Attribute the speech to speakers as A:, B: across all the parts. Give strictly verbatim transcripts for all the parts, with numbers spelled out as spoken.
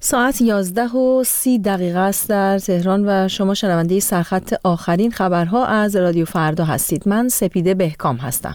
A: ساعت یازده و سی دقیقه است در تهران و شما شنونده سرخط آخرین خبرها از رادیو فردا هستید. من سپیده بهکام هستم.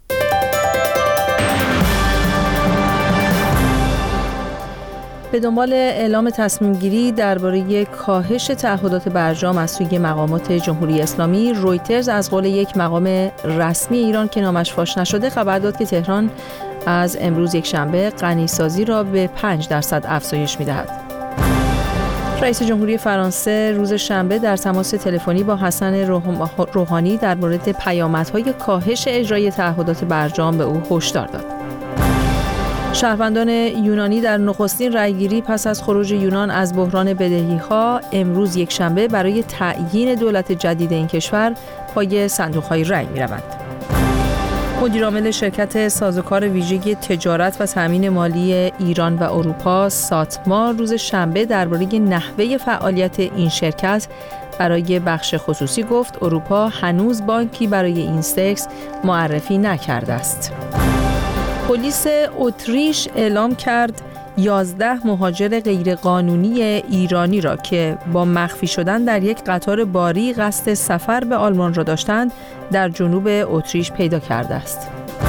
A: به دنبال اعلام تصمیم گیری درباره کاهش تعهدات برجام از سوی مقامات جمهوری اسلامی، رویترز از قول یک مقام رسمی ایران که نامش فاش نشده خبر داد که تهران از امروز یک شنبه غنیسازی را به پنج درصد افزایش می‌دهد. رئیس جمهوری فرانسه روز شنبه در تماس تلفنی با حسن روحانی در مورد پیامدهای کاهش اجرای تعهدات برجام به او هشدار داد. شهروندان یونانی در نخستین رأیگیری پس از خروج یونان از بحران بدهی‌ها امروز یک شنبه برای تعیین دولت جدید این کشور پای صندوق‌های رأی می‌روند. مدیرعامل شرکت سازوکار ویژه تجارت و تامین مالی ایران و اروپا ساتما روز شنبه درباره نحوه فعالیت این شرکت برای بخش خصوصی گفت اروپا هنوز بانکی برای این سکس معرفی نکرده است. پلیس اتریش اعلام کرد یازده مهاجر غیرقانونی ایرانی را که با مخفی شدن در یک قطار باری قصد سفر به آلمان را داشتند در جنوب اتریش پیدا کرده است.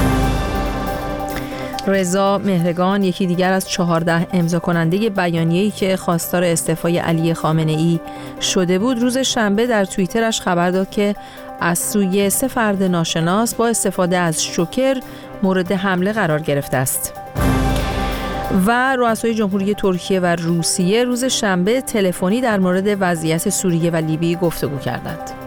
A: رضا مهرگان، یکی دیگر از چهارده امضا کننده بیانیه‌ای که خواستار استعفای علی خامنه‌ای شده بود، روز شنبه در توییترش خبر داد که از سوی سه فرد ناشناس با استفاده از شوکر مورد حمله قرار گرفته است. و رؤسای جمهوری ترکیه و روسیه روز شنبه تلفنی در مورد وضعیت سوریه و لیبی گفتگو کردند.